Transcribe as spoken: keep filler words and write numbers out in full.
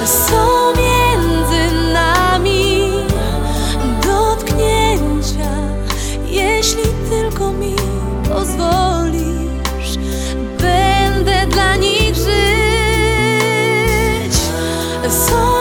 są między nami dotknięcia. Jeśli tylko mi pozwolisz, będę dla nich żyć. Są